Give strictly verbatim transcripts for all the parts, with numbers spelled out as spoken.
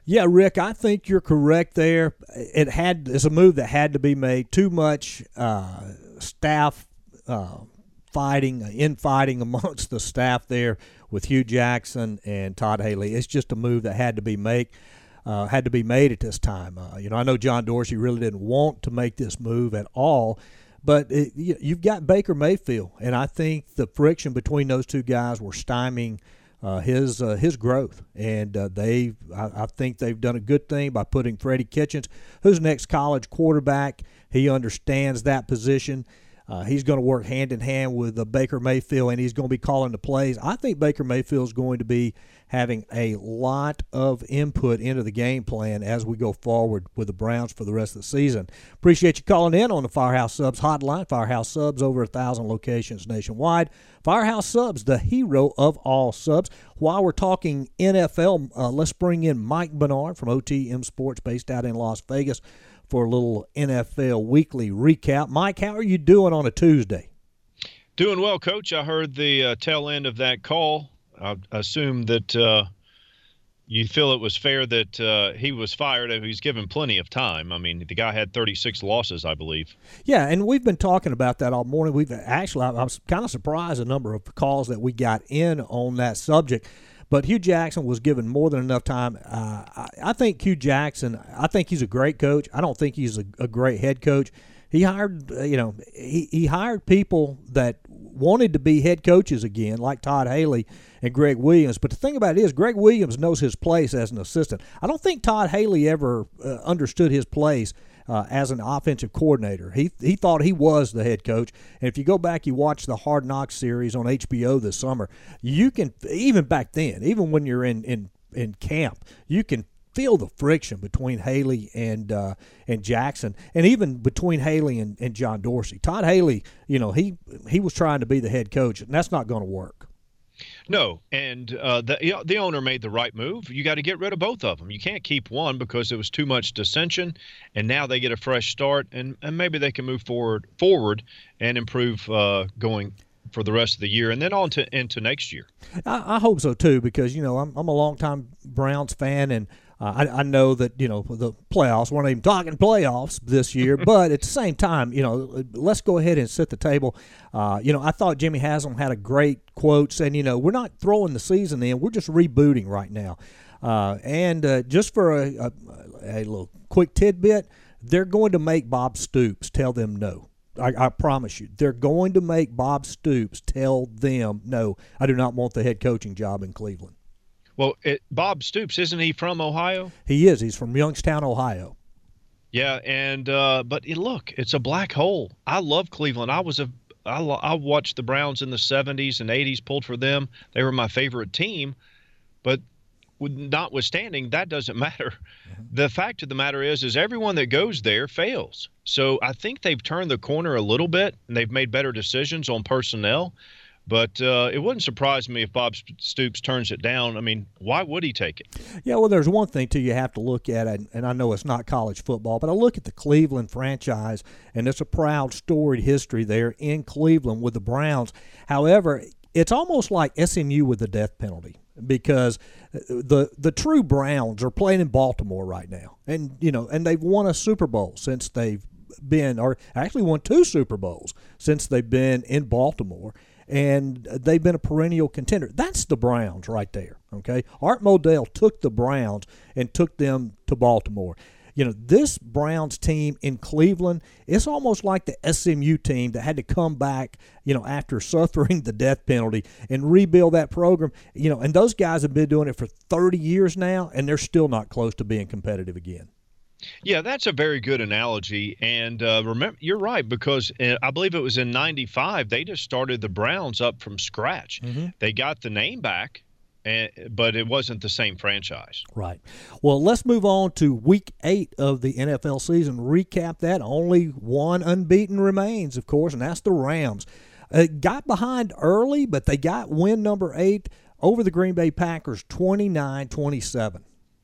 Yeah, Rick, I think you're correct there. It had it's a move that had to be made. Too much uh, staff uh, fighting, infighting amongst the staff there with Hugh Jackson and Todd Haley. It's just a move that had to be made. Uh, had to be made at this time. Uh, you know, I know John Dorsey really didn't want to make this move at all, but it, you, you've got Baker Mayfield, and I think the friction between those two guys were stymieing uh, his uh, his growth, and uh, they I, I think they've done a good thing by putting Freddie Kitchens, who's next college quarterback. He understands that position. Uh, he's going to work hand in hand with uh, Baker Mayfield, and he's going to be calling the plays. I think Baker Mayfield is going to be having a lot of input into the game plan as we go forward with the Browns for the rest of the season. Appreciate you calling in on the Firehouse Subs hotline. Firehouse Subs, over a thousand locations nationwide. Firehouse Subs, the hero of all subs. While we're talking N F L, uh, let's bring in Mike Bernard from O T M Sports, based out in Las Vegas, for a little N F L weekly recap. Mike, how are you doing on a Tuesday? Doing well, Coach. I heard the uh, tail end of that call. I assume that uh, you feel it was fair that uh, he was fired. He's given plenty of time. I mean, the guy had thirty-six losses, I believe. Yeah, and we've been talking about that all morning. We've actually, I was kind of surprised the number of calls that we got in on that subject. But Hugh Jackson was given more than enough time. Uh, I, I think Hugh Jackson, I think he's a great coach. I don't think he's a, a great head coach. He hired, uh, you know, he, he hired people that wanted to be head coaches again, like Todd Haley and Greg Williams. But the thing about it is, Greg Williams knows his place as an assistant. I don't think Todd Haley ever uh, understood his place Uh, as an offensive coordinator. He he thought he was the head coach. And if you go back, you watch the Hard Knocks series on H B O this summer, you can, even back then, even when you're in, in, in camp, you can feel the friction between Haley and uh, and Jackson, and even between Haley and, and John Dorsey. Todd Haley, you know, he he was trying to be the head coach, and that's not going to work. No, and uh, the you know, the owner made the right move. You got to get rid of both of them. You can't keep one because there was too much dissension, and now they get a fresh start, and, and maybe they can move forward forward and improve uh, going for the rest of the year and then on to into next year. I, I hope so too, because you know I'm I'm a longtime Browns fan, and uh, I, I know that you know the playoffs. We're not even talking playoffs this year, but at the same time, you know, let's go ahead and set the table. Uh, you know, I thought Jimmy Haslam had a great quote saying, you know, we're not throwing the season in, we're just rebooting right now. Uh, and uh, just for a, a, a little quick tidbit, they're going to make Bob Stoops tell them no. I, I promise you, they're going to make Bob Stoops tell them no. I do not want the head coaching job in Cleveland. Well, it, Bob Stoops, isn't he from Ohio? He is. He's from Youngstown, Ohio. Yeah, and uh, but it, look, it's a black hole. I love Cleveland. I was a I, I watched the Browns in the seventies and eighties, pulled for them. They were my favorite team, but notwithstanding, that doesn't matter. Mm-hmm. The fact of the matter is, is everyone that goes there fails. So I think they've turned the corner a little bit, and they've made better decisions on personnel. But uh, it wouldn't surprise me if Bob Stoops turns it down. I mean, why would he take it? Yeah, well, there's one thing, too, you have to look at, and, and I know it's not college football, but I look at the Cleveland franchise, and it's a proud, storied history there in Cleveland with the Browns. However, it's almost like S M U with the death penalty, because the the true Browns are playing in Baltimore right now. And, you know, and they've won a Super Bowl since they've been, or actually won two Super Bowls since they've been in Baltimore. And they've been a perennial contender. That's the Browns right there, okay? Art Modell took the Browns and took them to Baltimore. You know, this Browns team in Cleveland, it's almost like the S M U team that had to come back, you know, after suffering the death penalty and rebuild that program. You know, and those guys have been doing it for thirty years now, and they're still not close to being competitive again. Yeah, that's a very good analogy. And uh, remember, you're right, because I believe it was in ninety-five, they just started the Browns up from scratch. Mm-hmm. They got the name back, and, but it wasn't the same franchise. Right. Well, let's move on to week eight of the N F L season. Recap that. Only one unbeaten remains, of course, and that's the Rams. Uh, got behind early, but they got win number eight over the Green Bay Packers, twenty-nine twenty-seven.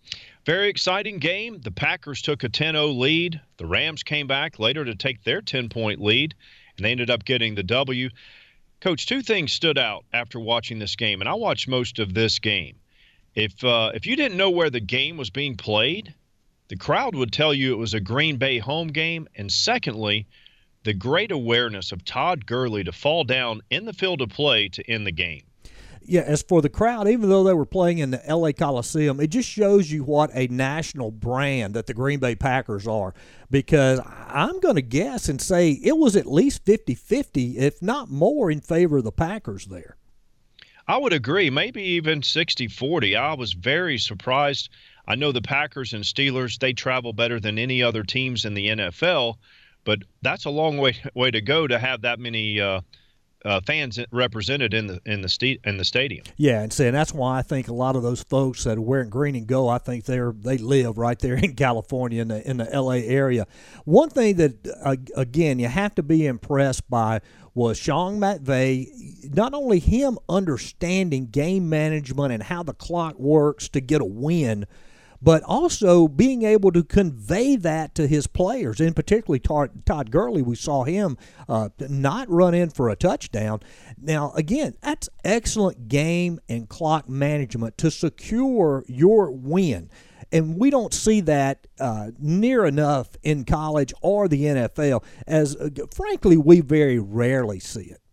Very exciting game. The Packers took a ten oh lead. The Rams came back later to take their ten-point lead, and they ended up getting the W. Coach, two things stood out after watching this game, and I watched most of this game. If uh, if you didn't know where the game was being played, the crowd would tell you it was a Green Bay home game. And secondly, the great awareness of Todd Gurley to fall down in the field of play to end the game. Yeah, as for the crowd, even though they were playing in the L A Coliseum, it just shows you what a national brand that the Green Bay Packers are. Because I'm going to guess and say it was at least fifty-fifty, if not more, in favor of the Packers there. I would agree, maybe even sixty forty. I was very surprised. I know the Packers and Steelers, they travel better than any other teams in the N F L, but that's a long way way to go to have that many uh, uh, fans represented in the in the st- in the stadium. Yeah, and saying that's why I think a lot of those folks that are wearing green and gold, I think they're they live right there in California, in the in the L A area. One thing that uh, again you have to be impressed by was Sean McVay. Not only him understanding game management and how the clock works to get a win, but also being able to convey that to his players, and particularly Todd Gurley. We saw him uh, not run in for a touchdown. Now, again, that's excellent game and clock management to secure your win. And we don't see that uh, near enough in college or the N F L, as, uh, frankly, we very rarely see it.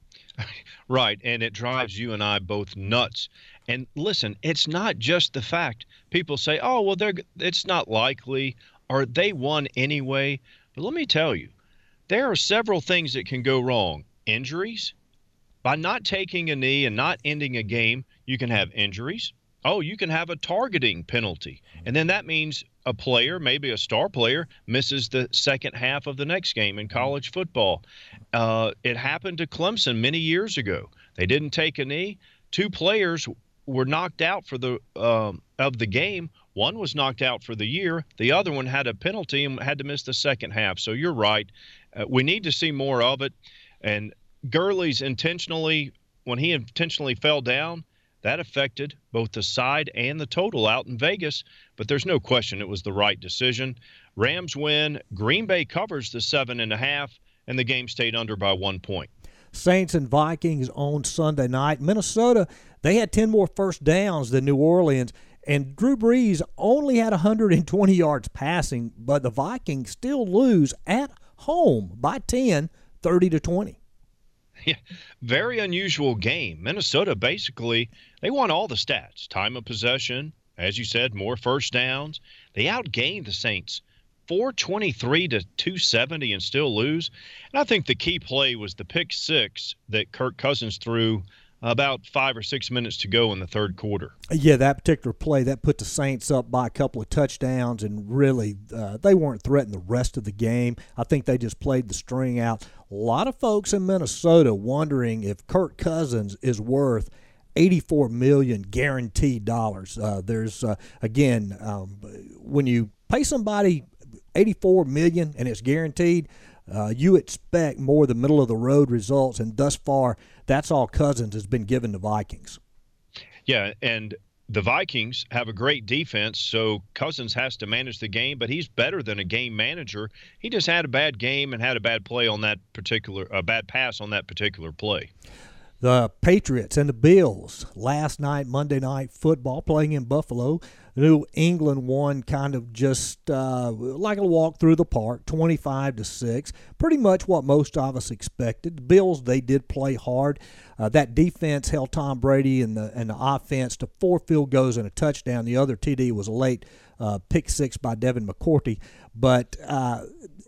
Right, and it drives you and I both nuts. And listen, it's not just the fact people say, oh, well, they're, it's not likely, or they won anyway. But let me tell you, there are several things that can go wrong. Injuries. By not taking a knee and not ending a game, you can have injuries. Oh, you can have a targeting penalty. And then that means a player, maybe a star player, misses the second half of the next game in college football. Uh, it happened to Clemson many years ago. They didn't take a knee. Two players were knocked out for the um, of the game. One was knocked out for the year. The other one had a penalty and had to miss the second half. So you're right. Uh, we need to see more of it. And Gurley's intentionally, when he intentionally fell down, that affected both the side and the total out in Vegas, but there's no question it was the right decision. Rams win. Green Bay covers the seven and a half, and the game stayed under by one point. Saints and Vikings on Sunday night. Minnesota, they had ten more first downs than New Orleans, and Drew Brees only had one hundred twenty yards passing, but the Vikings still lose at home by ten, thirty to twenty. Yeah, very unusual game. Minnesota basically, they won all the stats. Time of possession, as you said, more first downs. They outgained the Saints four twenty-three to two seventy and still lose. And I think the key play was the pick six that Kirk Cousins threw about five or six minutes to go in the third quarter. Yeah, that particular play, that put the Saints up by a couple of touchdowns, and really uh, they weren't threatening the rest of the game. I think they just played the string out. A lot of folks in Minnesota wondering if Kirk Cousins is worth eighty-four million dollars guaranteed dollars. Uh, there's, uh, again, um, when you pay somebody eighty-four million dollars and it's guaranteed, Uh, you expect more the middle-of-the-road results, and thus far, that's all Cousins has been given to Vikings. Yeah, and the Vikings have a great defense, so Cousins has to manage the game, but he's better than a game manager. He just had a bad game and had a bad play on that particular, a bad pass on that particular play. The Patriots and the Bills last night, Monday Night Football, playing in Buffalo. New England won kind of just uh, like a walk through the park, twenty-five to six. Pretty much what most of us expected. The Bills, they did play hard. Uh, that defense held Tom Brady and the and the offense to four field goals and a touchdown. The other T D was a late uh, pick six by Devin McCourty. But uh,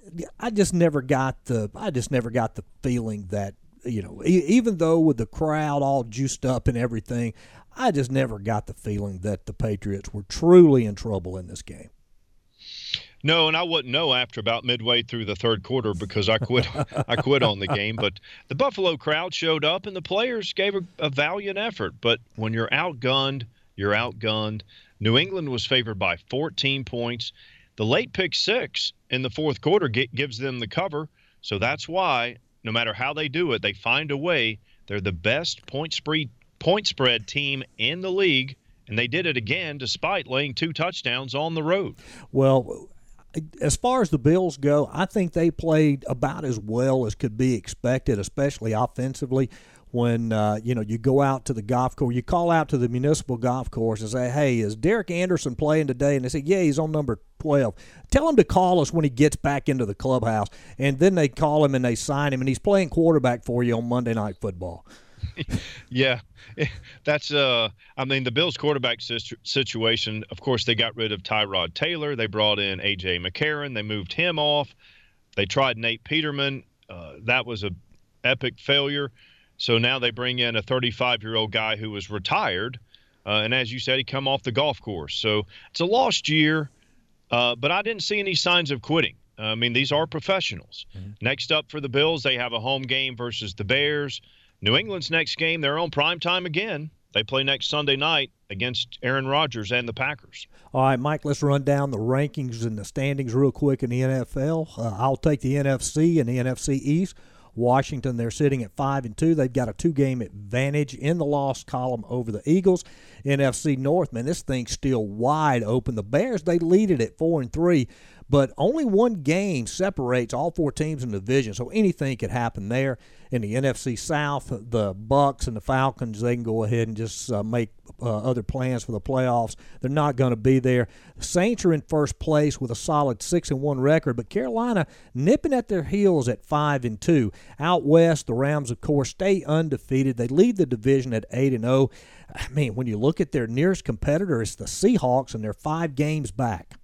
I just never got the I just never got the feeling that, you know, even though with the crowd all juiced up and everything, I just never got the feeling that the Patriots were truly in trouble in this game. No, and I wouldn't know after about midway through the third quarter because I quit I quit on the game. But the Buffalo crowd showed up and the players gave a, a valiant effort. But when you're outgunned, you're outgunned. New England was favored by fourteen points. The late pick six in the fourth quarter get, gives them the cover. So that's why, no matter how they do it, they find a way. They're the best point spread point spread team in the league, and they did it again despite laying two touchdowns on the road. Well, as far as the Bills go, I think they played about as well as could be expected, especially offensively. when uh, you know you go out to the golf course, you call out to the municipal golf course and say, "Hey, is Derek Anderson playing today?" And they say, "Yeah, he's on number twelve." Tell him to call us when he gets back into the clubhouse, and then they call him and they sign him, and he's playing quarterback for you on Monday Night Football. Yeah, that's uh. I mean, the Bills' quarterback situ- situation. Of course, they got rid of Tyrod Taylor. They brought in A J McCarron. They moved him off. They tried Nate Peterman. Uh, that was a epic failure. So now they bring in a thirty-five-year-old guy who was retired, uh, and as you said, he come off the golf course. So it's a lost year, uh, but I didn't see any signs of quitting. Uh, I mean, these are professionals. Mm-hmm. Next up for the Bills, they have a home game versus the Bears. New England's next game, they're on prime time again. They play next Sunday night against Aaron Rodgers and the Packers. All right, Mike, let's run down the rankings and the standings real quick in the N F L. Uh, I'll take the N F C and the N F C East. Washington, they're sitting at five and two. They've got a two-game advantage in the loss column over the Eagles. N F C North, man, this thing's still wide open. The Bears, they lead it at four and three, but only one game separates all four teams in the division, so anything could happen there. In the N F C South, the Bucs and the Falcons, they can go ahead and just uh, make uh, other plans for the playoffs. They're not going to be there. The Saints are in first place with a solid six and one record, but Carolina nipping at their heels at five and two. Out west, the Rams, of course, stay undefeated. They lead the division at eight and oh. I mean, when you look at their nearest competitor, it's the Seahawks, and they're five games back.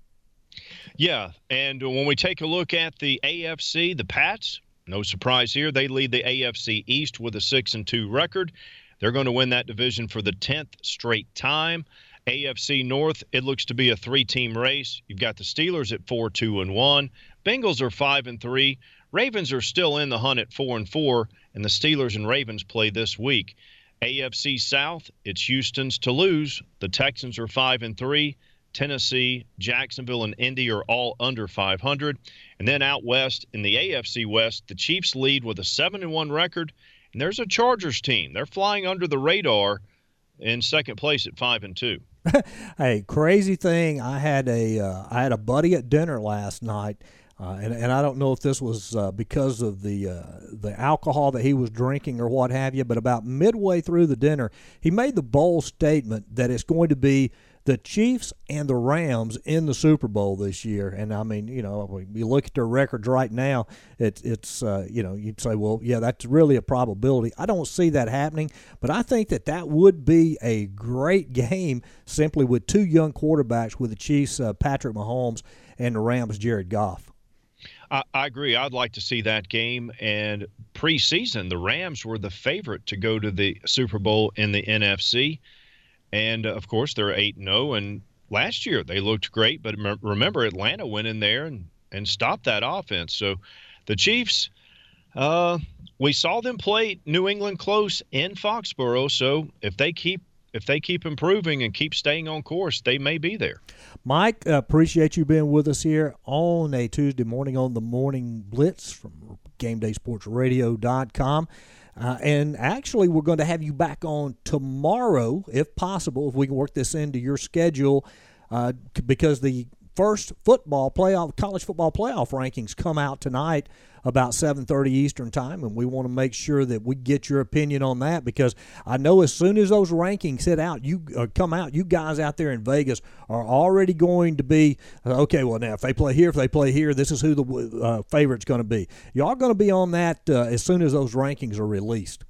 Yeah, and when we take a look at the A F C, the Pats, no surprise here, they lead the A F C East with a six and two record. They're going to win that division for the tenth straight time. A F C North, it looks to be a three-team race. You've got the Steelers at four two and one. Bengals are five and three. Ravens are still in the hunt at four and four, and the Steelers and Ravens play this week. A F C South, it's Houston's to lose. The Texans are five and three. Tennessee, Jacksonville, and Indy are all under five hundred. And then out west in the A F C West, the Chiefs lead with a seven and one record. And there's a Chargers team. They're flying under the radar in second place at five and two. Hey, crazy thing. I had a uh, I had a buddy at dinner last night, uh, and and I don't know if this was uh, because of the uh, the alcohol that he was drinking or what have you. But about midway through the dinner, he made the bold statement that it's going to be the Chiefs and the Rams in the Super Bowl this year. And, I mean, you know, when you look at their records right now, it, it's, uh, you know, you'd say, well, yeah, that's really a probability. I don't see that happening, but I think that that would be a great game simply with two young quarterbacks with the Chiefs, uh, Patrick Mahomes, and the Rams, Jared Goff. I, I agree. I'd like to see that game. And preseason, the Rams were the favorite to go to the Super Bowl in the N F C. And, of course, they're eight and oh, and last year they looked great. But remember, Atlanta went in there and, and stopped that offense. So the Chiefs, uh, we saw them play New England close in Foxborough. So if they keep if they keep improving and keep staying on course, they may be there. Mike, uh, appreciate you being with us here on a Tuesday morning on the Morning Blitz from Game Day Sports Radio dot com. Uh, and actually, we're going to have you back on tomorrow, if possible, if we can work this into your schedule, uh, because the first football playoff, college football playoff rankings come out tonight about seven thirty Eastern time, and we want to make sure that we get your opinion on that, because I know as soon as those rankings hit out, you uh, come out, you guys out there in Vegas are already going to be, uh, okay, well, now, if they play here, if they play here, this is who the uh, favorite's going to be. Y'all going to be on that uh, as soon as those rankings are released.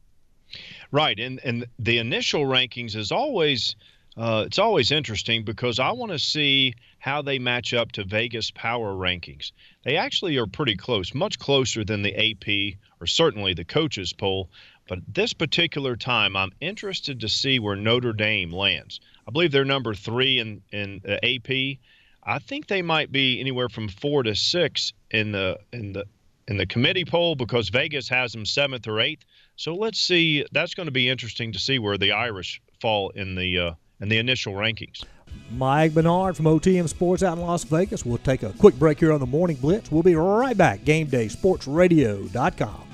Right, and, and the initial rankings is always uh, – it's always interesting because I want to see how they match up to Vegas power rankings. They actually are pretty close, much closer than the A P or certainly the coaches poll. But this particular time, I'm interested to see where Notre Dame lands. I believe they're number three in, in the A P. I think they might be anywhere from four to six in the in the in the committee poll because Vegas has them seventh or eighth. So let's see. That's going to be interesting to see where the Irish fall in the uh, in the initial rankings. Mike Bernard from O T M Sports out in Las Vegas. We'll take a quick break here on the Morning Blitz. We'll be right back. Game Day Sports Radio dot com.